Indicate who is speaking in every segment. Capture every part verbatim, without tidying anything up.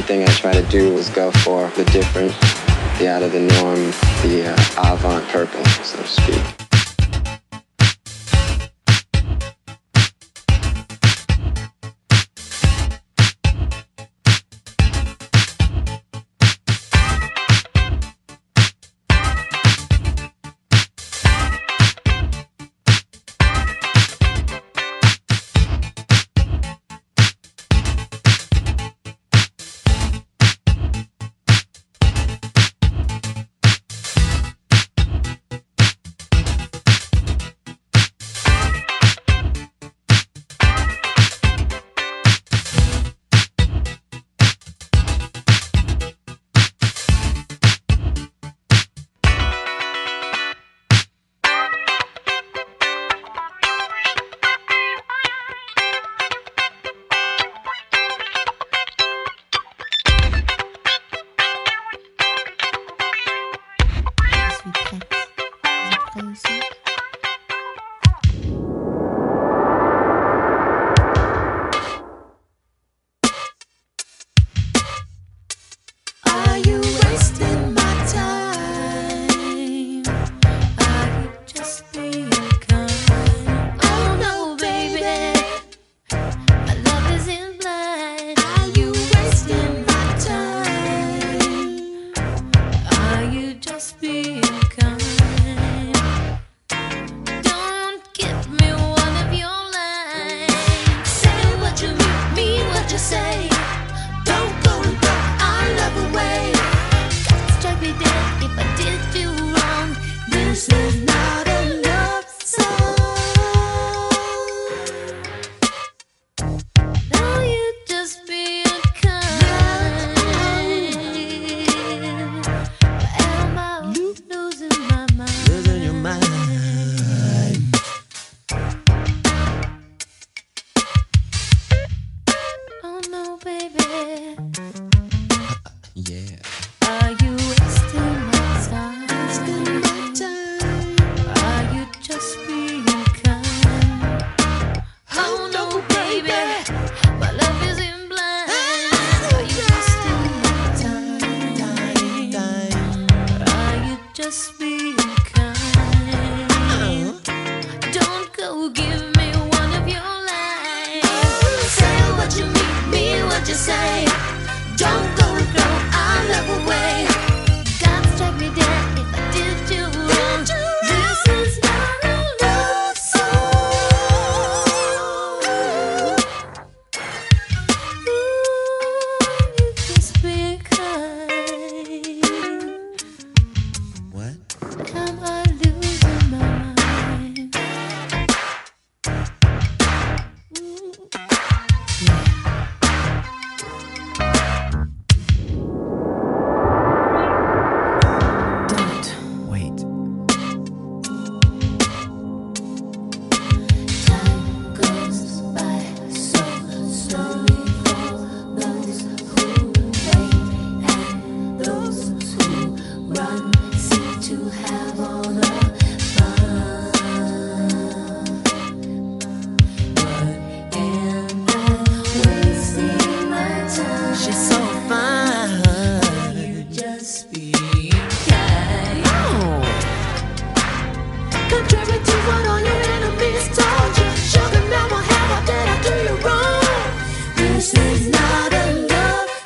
Speaker 1: everything I try to do is go for the different, the out of the norm, the uh, avant purple, so to speak.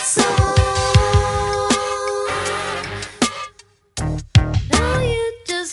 Speaker 2: Just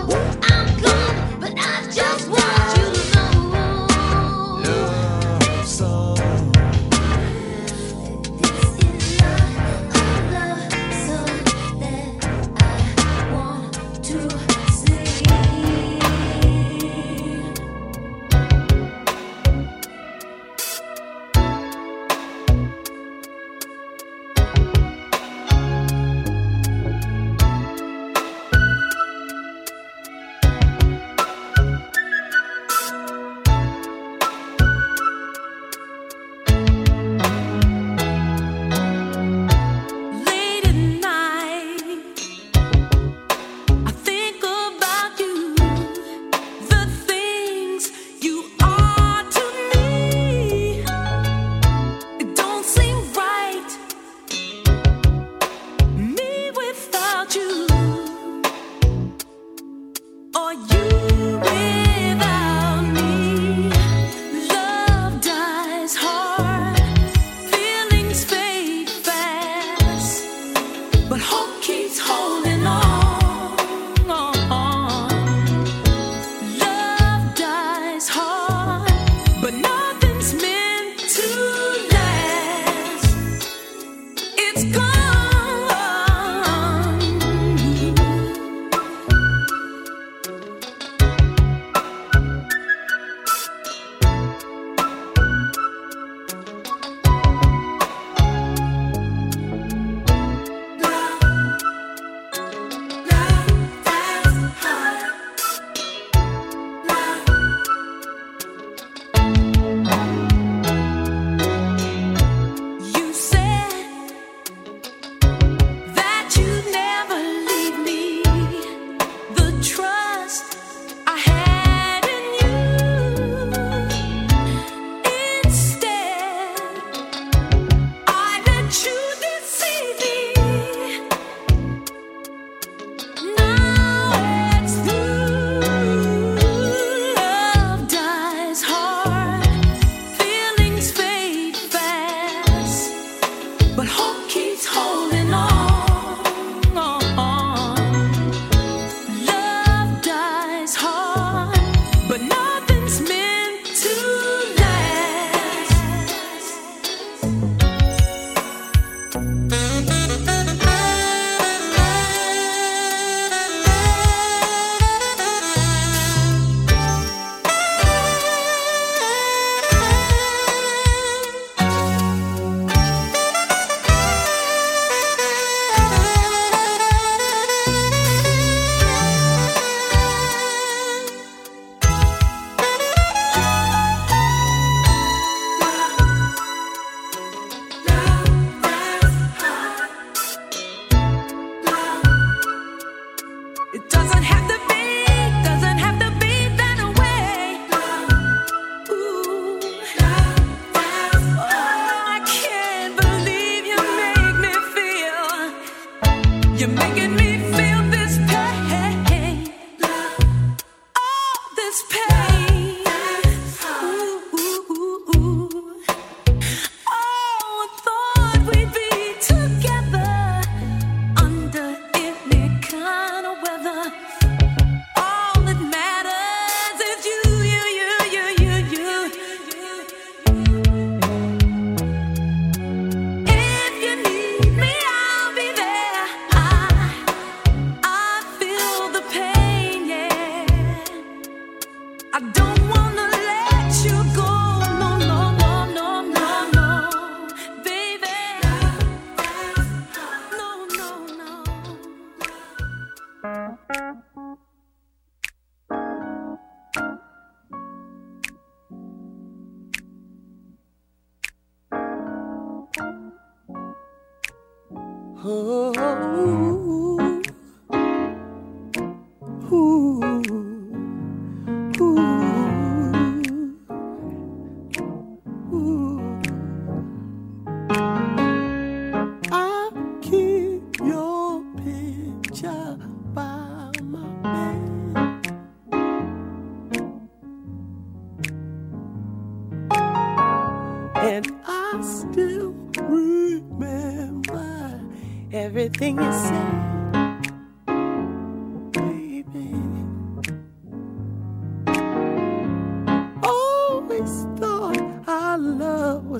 Speaker 2: Everything you said, baby.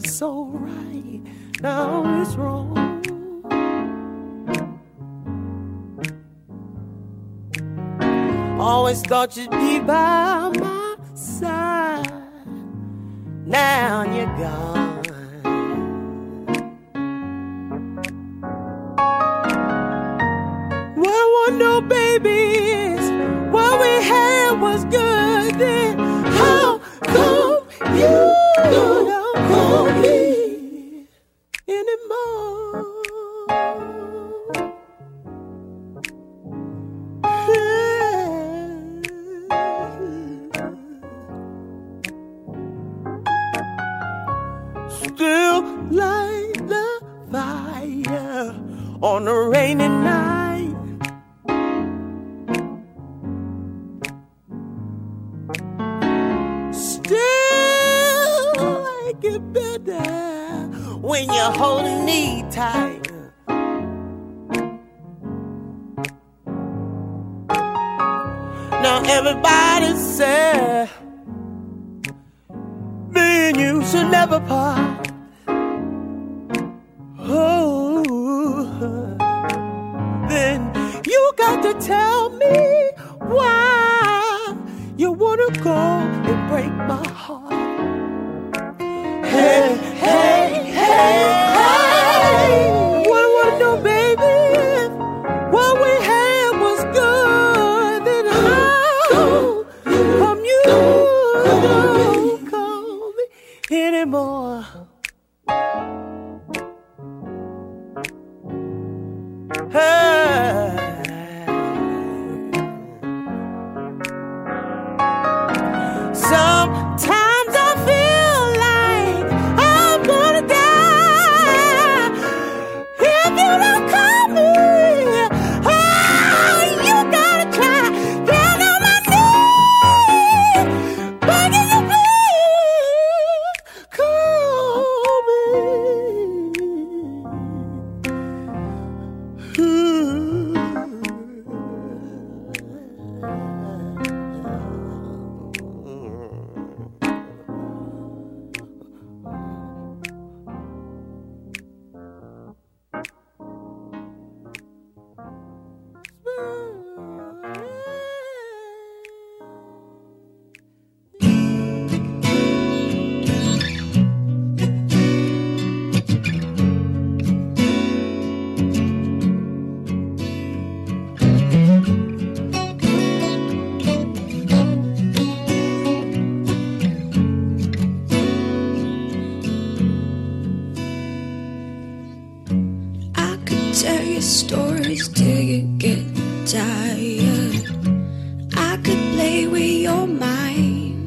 Speaker 2: was so right, now it's wrong. Always thought you'd be by my side, now you're gone. Well, one no babies, what we had was good then. How come you don't call me anymore? Still light the fire on a rainy night. Still like it better when you're holding me tight. Now everybody said me and you should never part. Oh, then you got to tell me why you wanna go and break my heart. Hey, hey, hey, hey. What I wanna know, baby, what we had was good. Then how come you don't call me anymore? Hey. Sometimes I feel like I'm gonna die if you don't call me. Oh, you gotta try. Down on my knees, begging you please call me.
Speaker 3: Tell you stories till you get tired. I could play with your mind,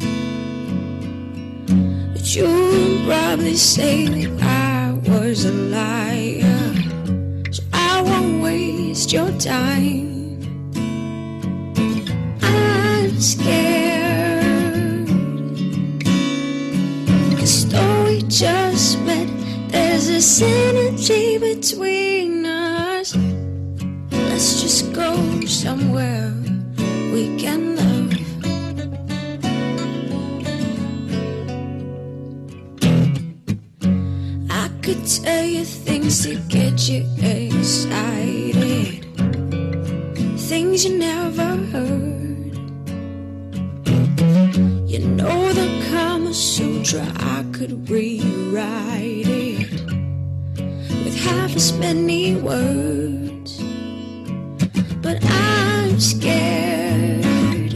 Speaker 3: but you would probably say that I was a liar. So I won't waste your time. I'm scared, 'cause though we just met, there's this energy between us. Let's just go somewhere we can love. I could tell you things to get you excited, things you never heard. You know the Kama Sutra, I could rewrite it with half as many words. But I'm scared,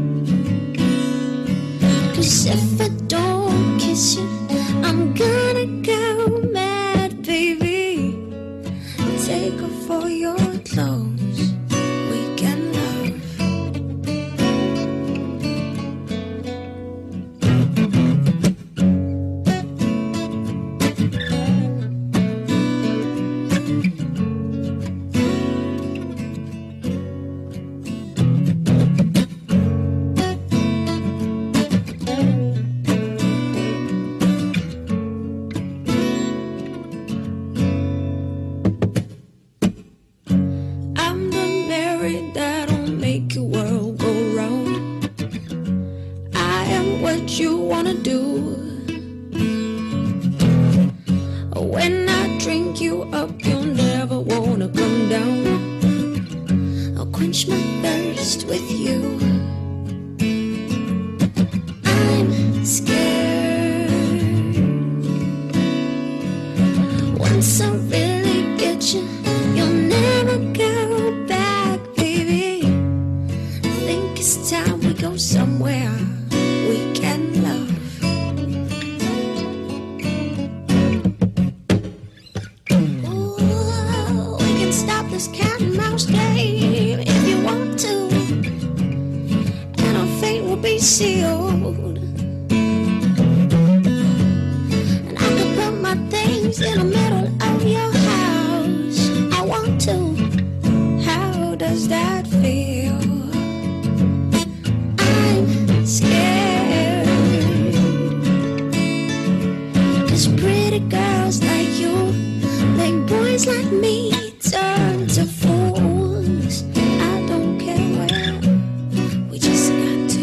Speaker 3: 'cause if I don't kiss you, I'm gonna go mad, baby. Take off all your clothes, we can love. you. I'm scared. Once I really get you, you'll never go back, baby. I think it's time we go somewhere we can love. Ooh, we can stop this cat and mouse game if you want to, and our fate will be sealed. And I could put my things in the middle of your house. I want to. How does that feel? I'm scared, 'cause pretty girls like you make boys like me turn to fools. I don't care where, we just got to.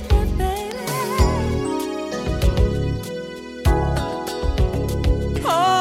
Speaker 2: Oh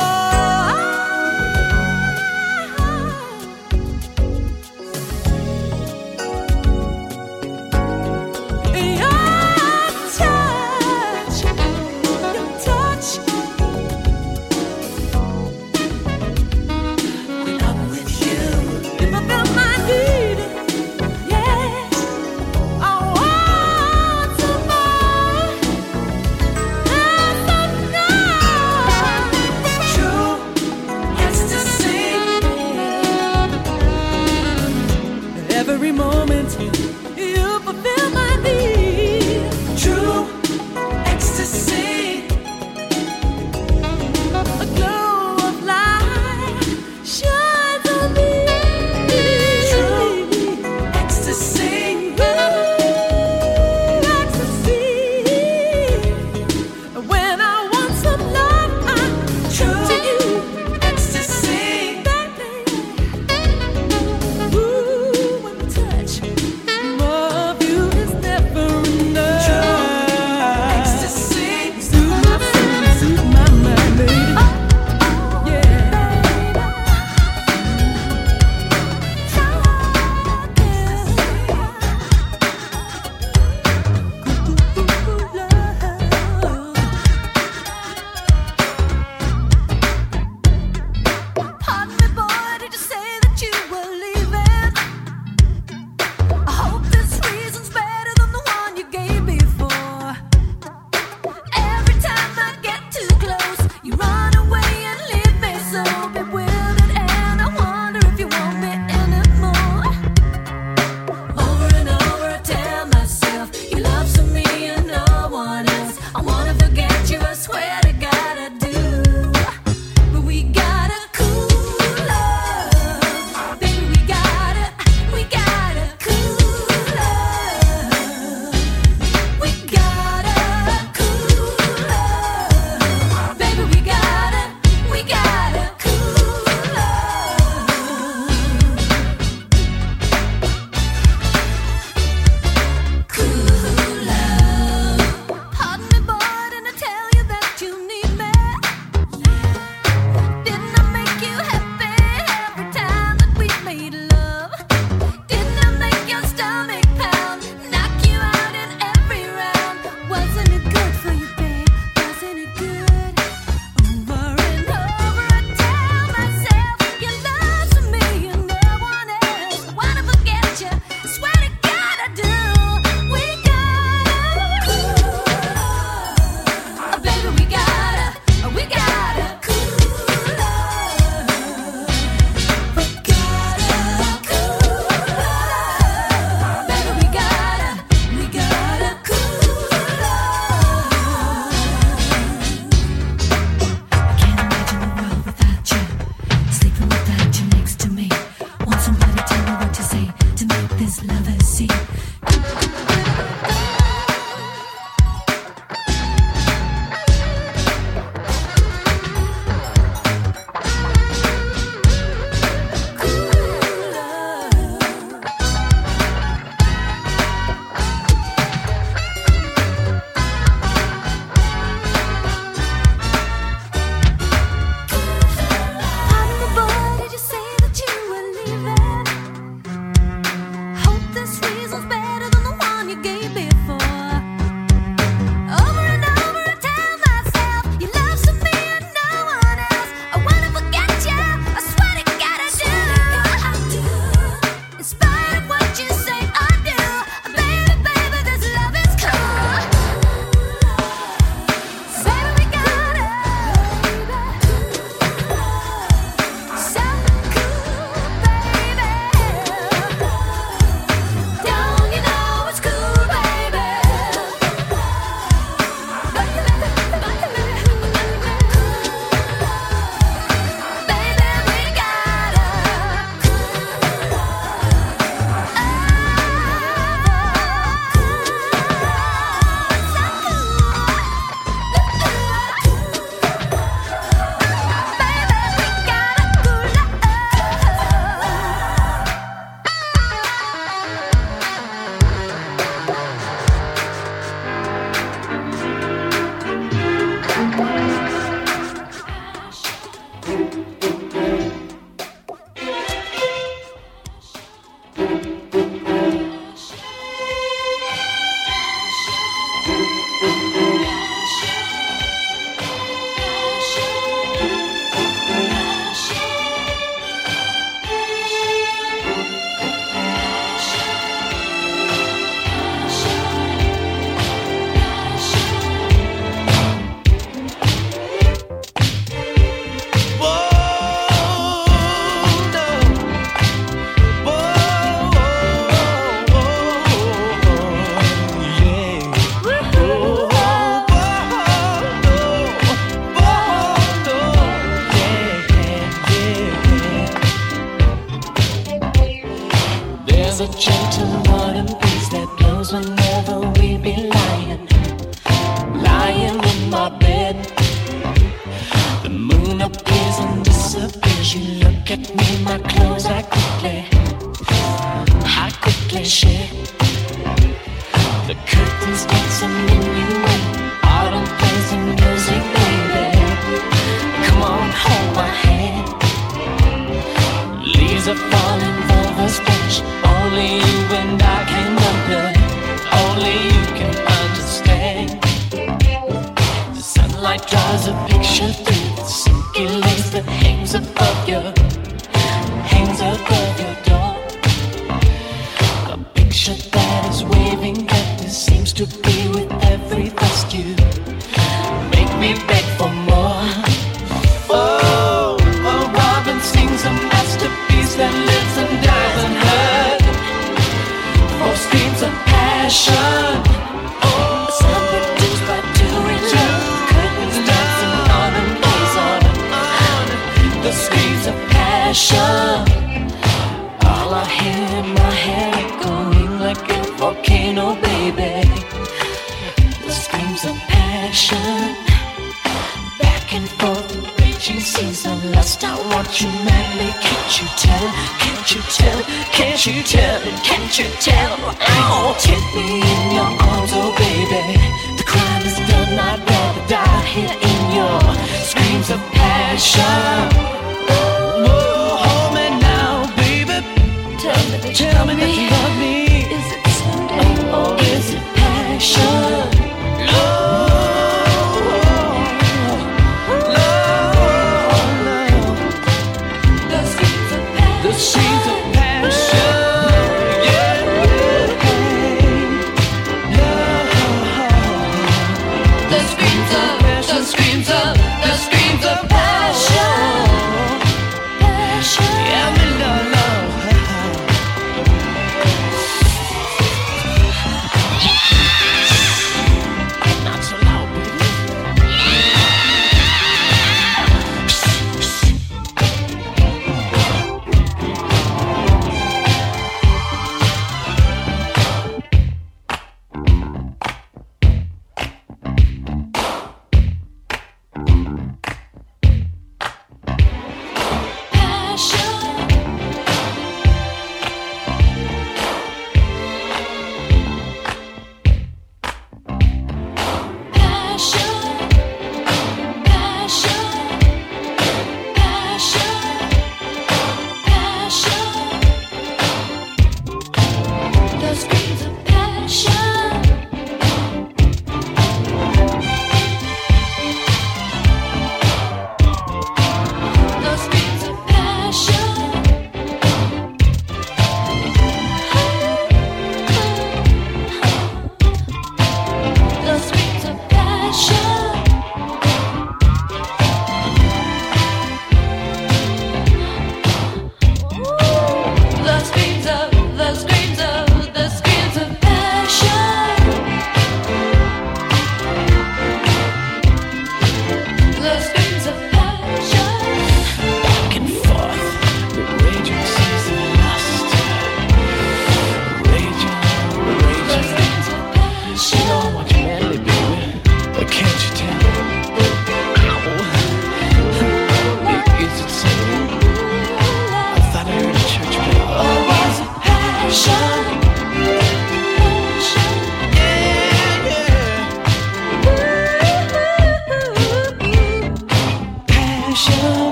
Speaker 3: The screams of, the screams of passion.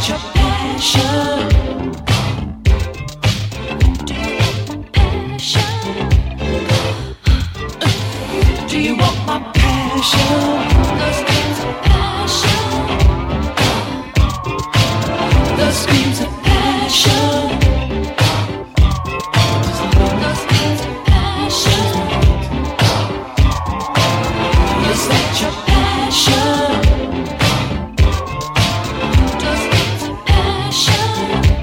Speaker 2: your passion? Do you want my passion? The screams of passion. The screams of passion. The screams of passion. Is that your passion? The screams of passion.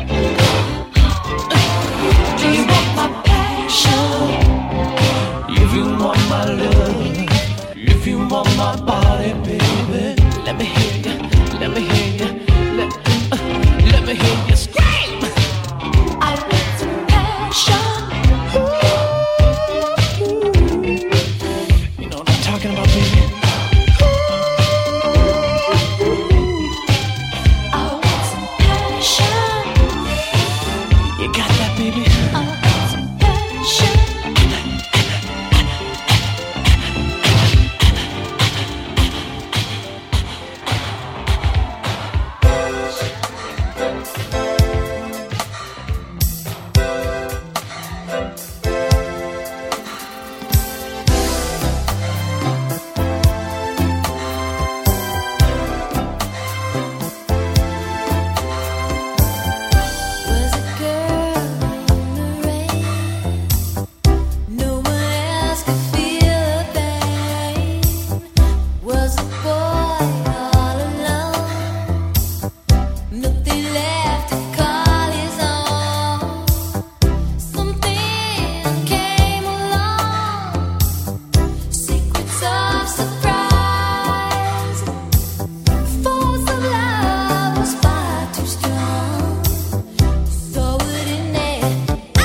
Speaker 2: Do you want my passion? If you want my love, if you want my body, baby, let me hear you, let me hear you, let, uh, let me hear you scream. I want some passion. You know what I'm talking about, baby? I want some passion. You got that, baby? I want some passion. Was a girl in the rain. No one else could feel the pain. Was a boy all alone. Nothing left to call his own. Something came along. Secrets of surprise. Force of love was far too strong. So wouldn't it? I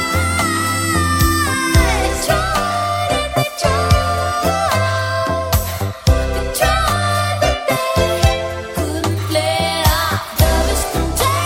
Speaker 2: tried and they tried. They tried, but they couldn't play it off. Love is contagious.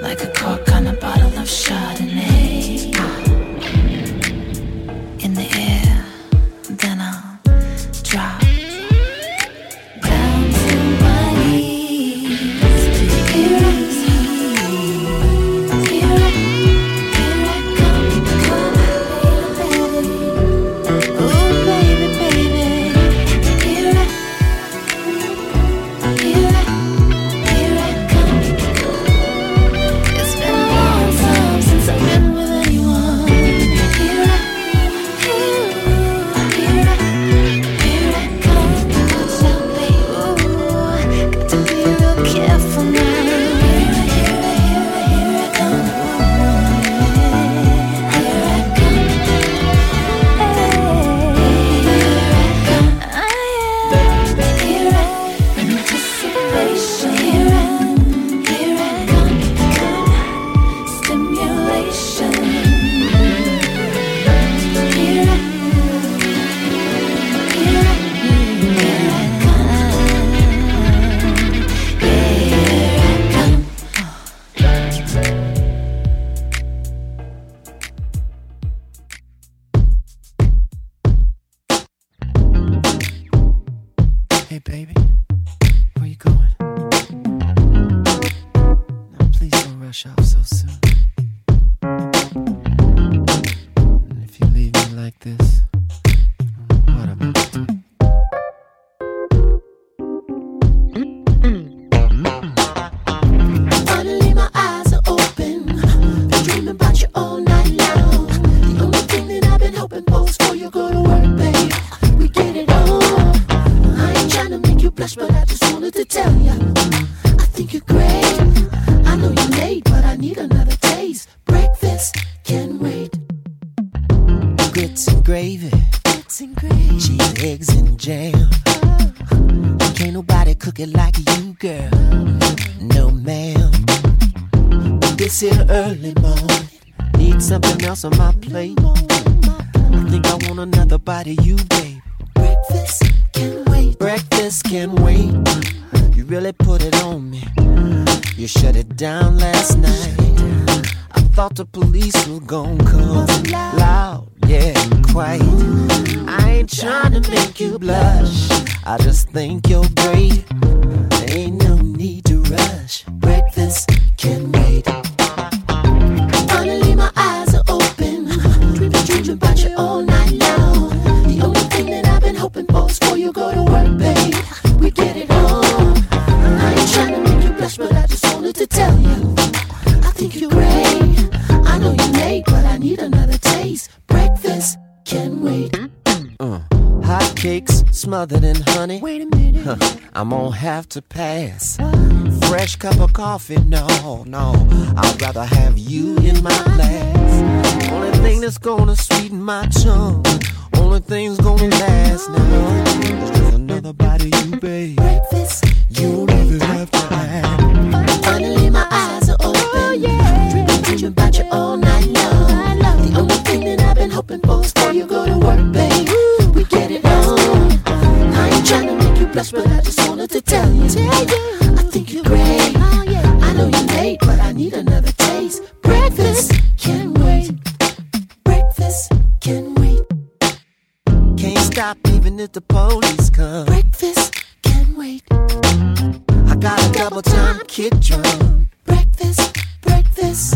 Speaker 2: like a cork on a bottle of Chardonnay. In the air, then I'll drop down to my knees. Here I Here I, here I come, come, baby, oh baby, baby. Here I, here I, here I come. It's been a long time since I've been with anyone. Here I, here, here I, here I come. So baby, ooh, got to be real careful now.
Speaker 4: Hey baby, where you going? Now please don't rush off so soon. And if you leave me like this, what am I to do?
Speaker 2: Finally my eyes are open, been dreaming about you all night long. The only thing that I've been hoping for is for you to go to work, babe. We get it on. I ain't trying to make you blush, but I just wanted to tell you I think you're great. I know you're late, but I need another taste. Breakfast can wait.
Speaker 4: Grits and gravy,
Speaker 2: Grits and gravy,
Speaker 4: cheese, eggs and jam. Can't nobody cook it like you, girl. No ma'am. But this here early morning, need something else on my plate. I think I want another bite of you, babe.
Speaker 2: breakfast can wait.
Speaker 4: Breakfast can wait. You really put it on me. You shut it down last night. I thought the police was gonna come.
Speaker 2: Loud.
Speaker 4: Loud, yeah, quiet. I ain't trying to make you blush. I just think you're great. There ain't no need to rush.
Speaker 2: Breakfast can wait. Finally my eyes are open, dreaming, dreaming about you all night long. The only thing that I've been hoping for is for you to go to work, babe. We get it on. I ain't trying to make you blush, but I just wanted to tell you I think you're great. I know you're late, but I need another taste. Breakfast can wait.
Speaker 4: Uh, hot cakes smothered in honey.
Speaker 2: Wait a minute.
Speaker 4: Huh, I'm gonna have to pass. Fresh cup of coffee, no, no. I'd rather have you in my glass. Only thing that's gonna sweeten my tongue, only thing's gonna last now is just another bite of you, babe.
Speaker 2: Breakfast
Speaker 4: You don't even have to ask.
Speaker 2: Finally my eyes are open, oh, yeah. Dreaming, dreaming about you all night long. The only thing that I've been hoping for is for you to go to work, babe. We get it on. I ain't trying to make you blush, but I just wanted to tell you I think you're great. I know you're late, but I need another taste. Breakfast can wait. Breakfast can wait.
Speaker 4: Can't stop even if the police come.
Speaker 2: Breakfast can wait.
Speaker 4: I got a double time kick drum.
Speaker 2: Breakfast, breakfast.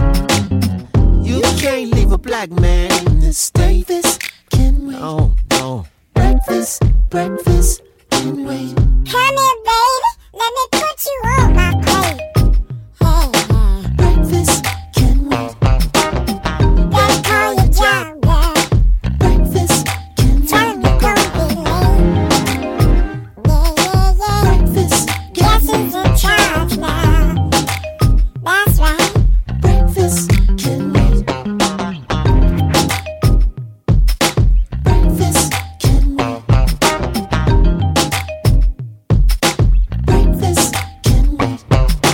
Speaker 4: You can't leave a black man in this state.
Speaker 2: Breakfast can wait.
Speaker 4: Oh, no.
Speaker 2: Breakfast, breakfast can wait.
Speaker 5: Come here, baby. Let me put you on my plate. Hey, hey.
Speaker 2: Breakfast can wait.
Speaker 5: Gotta call your job, girl.
Speaker 2: Breakfast can
Speaker 5: Tell
Speaker 2: wait.
Speaker 5: me don't be late. Yeah, yeah, yeah.
Speaker 2: Breakfast
Speaker 5: Guess
Speaker 2: can
Speaker 5: who's
Speaker 2: wait.
Speaker 5: in charge now? That's right.
Speaker 2: Breakfast can wait. Breakfast can wait. Breakfast can wait.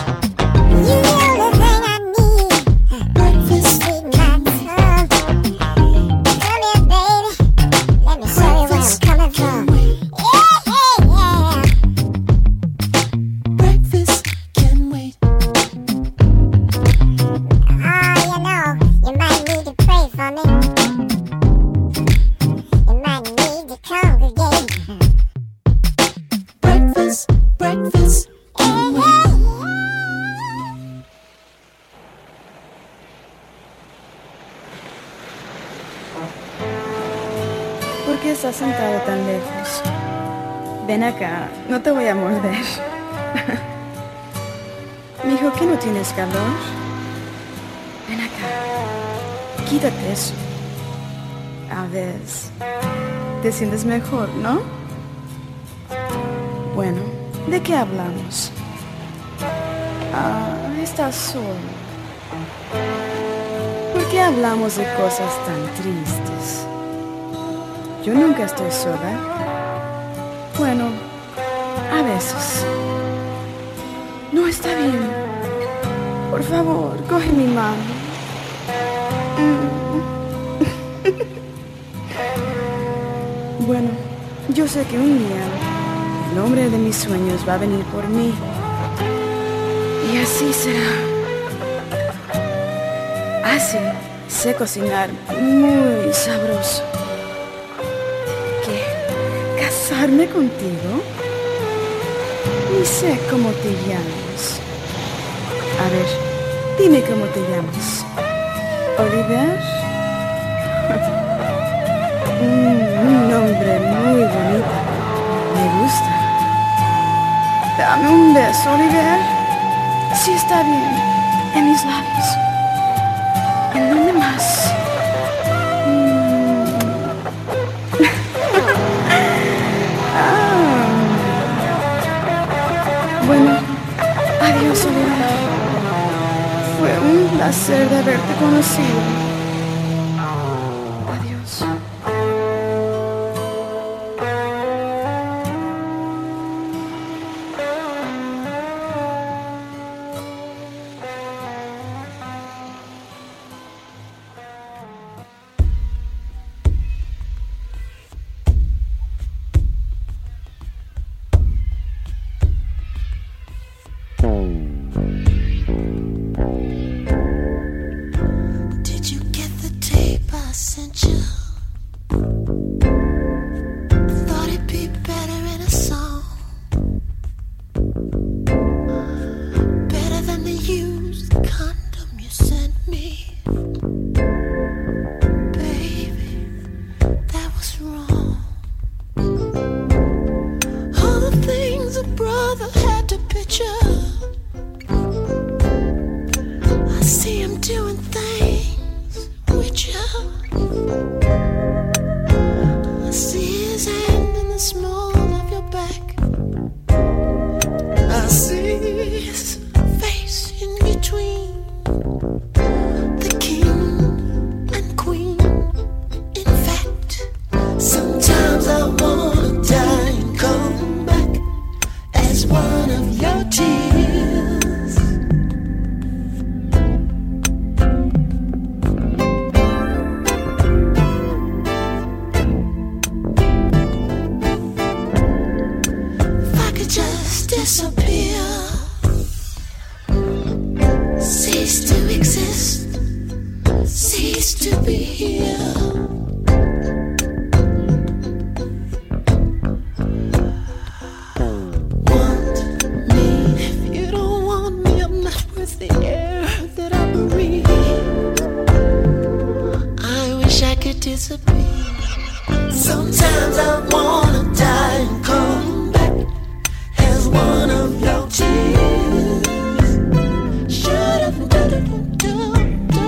Speaker 6: qué estás sentado tan lejos? Ven acá, no te voy a morder. Mijo, ¿que no tienes calor? Ven acá, quítate eso. A ver, te sientes mejor, ¿no? Bueno, ¿de qué hablamos? Ah, estás solo. ¿Por qué hablamos de cosas tan tristes? Yo nunca estoy sola. Bueno, a veces. No está bien. Por favor, coge mi mano. Bueno, yo sé que un día el hombre de mis sueños va a venir por mí. Y así será. Así sé cocinar muy sabroso. ¿Qué? ¿Casarme contigo? Ni sé cómo te llamas. A ver, dime cómo te llamas. ¿Oliver? mm, un nombre muy bonito. Me gusta. Dame un beso, Oliver. Sí, está bien. En mis labios. ¿En dónde más? Mm. ah. Bueno, adiós, Oliver. Fue un placer de haberte conocido. Adiós.
Speaker 3: Did you get the tape I sent you? Thought it'd be better in a song. Better than the used condom you sent me. Baby, that was wrong. All the things a brother had to picture. I see him doing things with you. I see his hand in the small of your back. I see his face in between the king and queen. In fact, sometimes I wanna die and come back as one of your tears. If I could just disappear, cease to exist, cease to be here. Want me? If you don't want me, I'm not worth the air that I breathe. I wish I could disappear. Sometimes I wanna die and come back as one of your tears. Shut up, do do do do.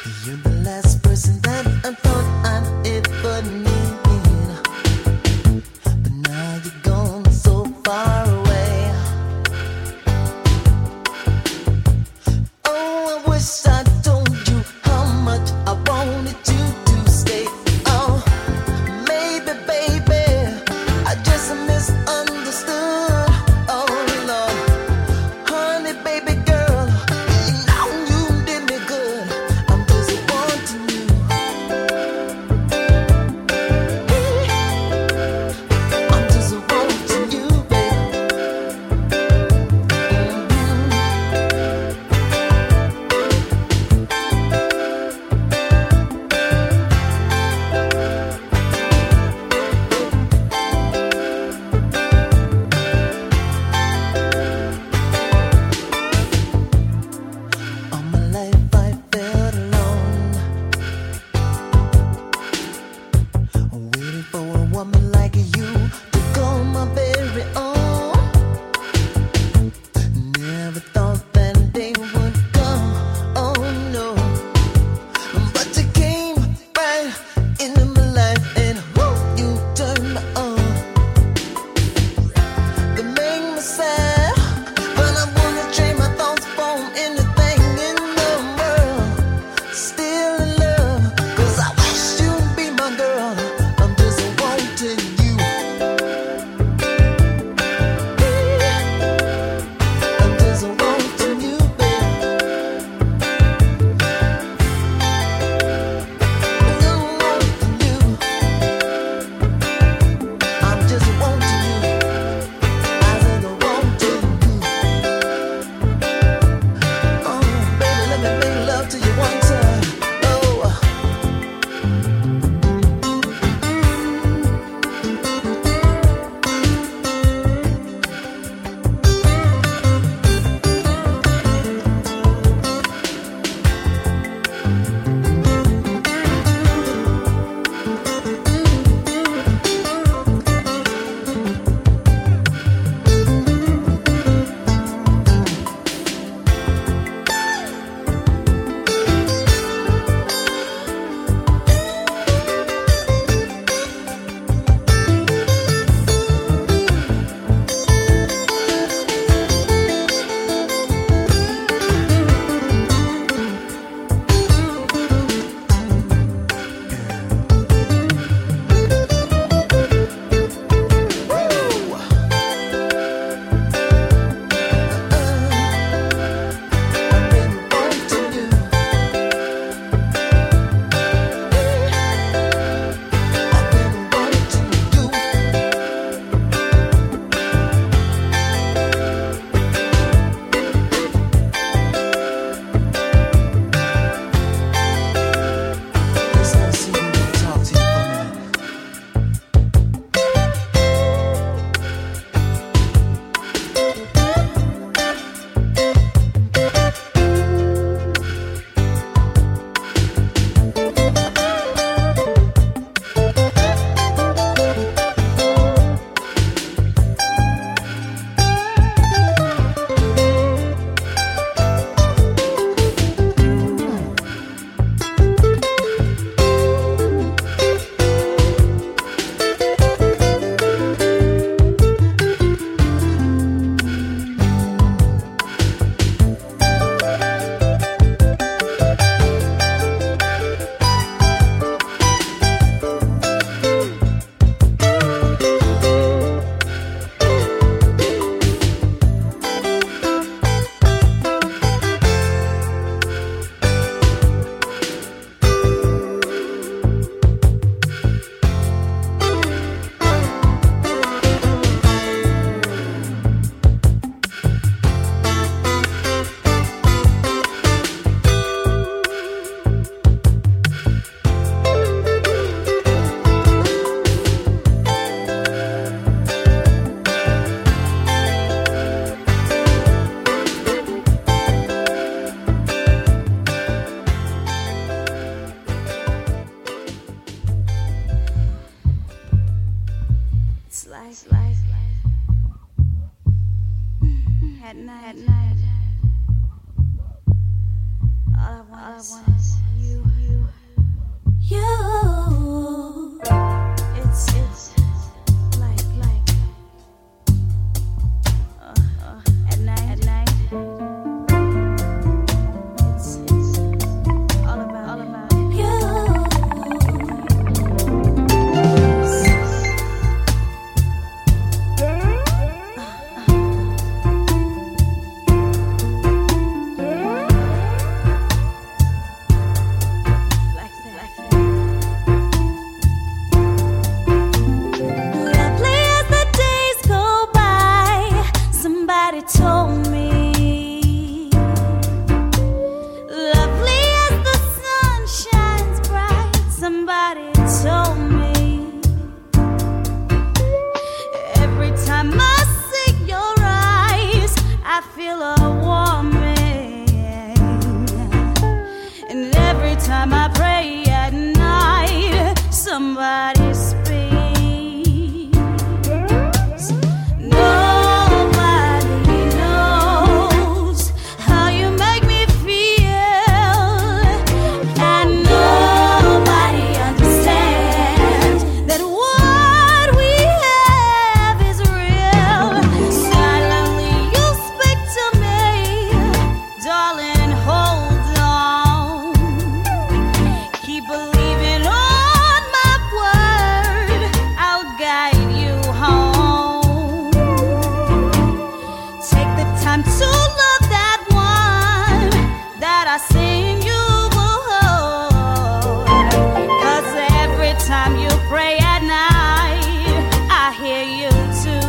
Speaker 4: You're the last person that I thought I'd ever need. But now you're gone so far away. Oh, I wish I told you how much I wanted you to stay. Oh, maybe, baby, I just misunderstood. Oh, Lord, honey, baby girl, you know you did me good. I'm disappointing you.
Speaker 7: every time I pray at night, somebody speaks. Nobody knows how you make me feel, and nobody understands that what we have is real. Silently you speak to me, darling, hold on. Keep believing on my word, I'll guide you home. Take the time to love that one that I seen you hold. 'Cause every time you pray at night, I hear you too.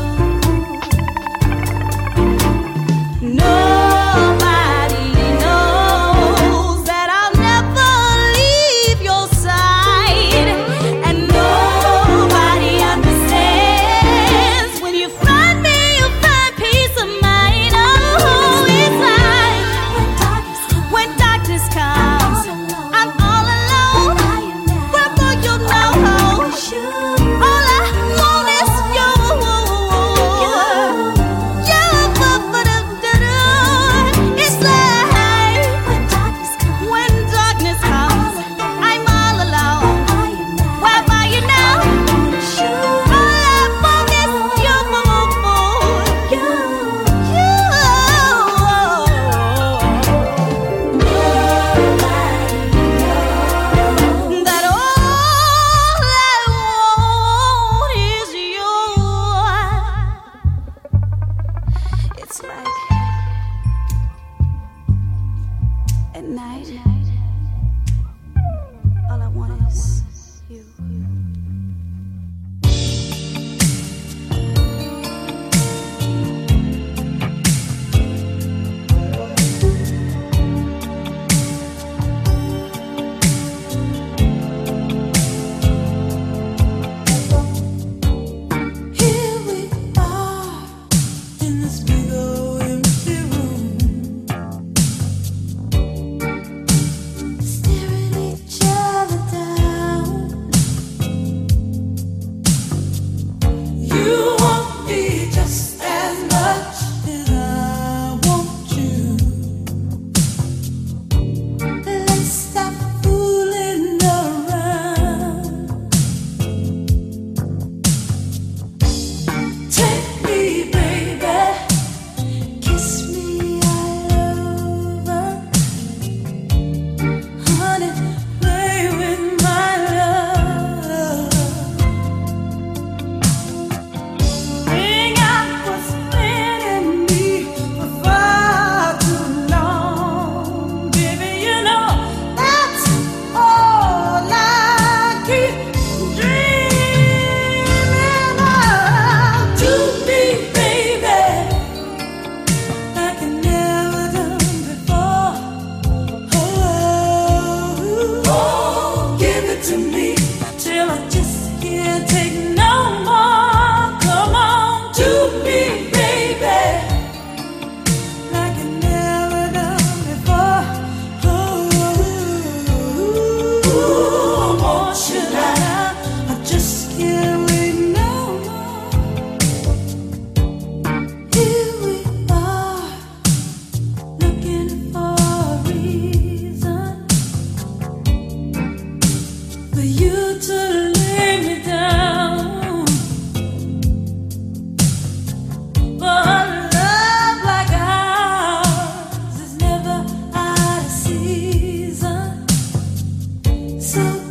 Speaker 7: Nobody knows that I'll never leave your side, and nobody understands when you find me, you find peace of mind. Oh, it's like when darkness comes, I'm all alone. Where will you know? All I want is you. You, ba-ba-da-da-da. It's like when darkness comes, I'm all alone. Where will you know? All I want is you. You, you. That all I want is you. It's like at night, all I want is you.
Speaker 2: Here we are in this big old empty room, staring each other down. You want me just as much as I want you. Let's stop fooling around. Take me, baby, kiss me all over. Honey, play with my love. Bring out what's been in me for far too long. Baby, you know that's all I keep dreaming of. To be, baby, like I never done before. Oh, oh, give it to me till I just can't take no more. Come on, to me, baby, like I never done before. Oh, I want you now, I just can't wait no more. Here we are, looking for a reason for you to lay me down. But a love like ours is never out of season. So